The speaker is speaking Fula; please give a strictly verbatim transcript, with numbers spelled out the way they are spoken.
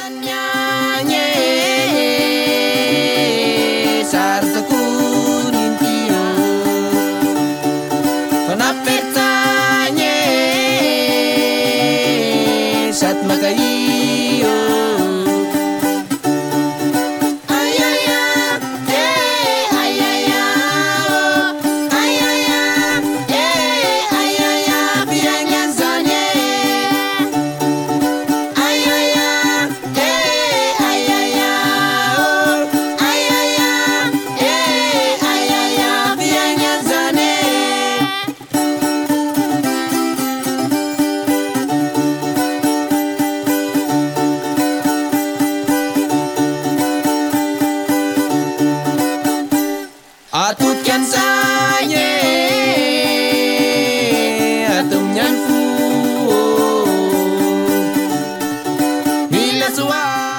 Tanyanya sarta kuning tio panapetanya sat makaio ayaya eh ayaya ayaya eh ayaya biangnya zanye ayaya eh ayaya ayaya eh ayaya biangnya zanye atutkan sanye atum nyan fu bila suara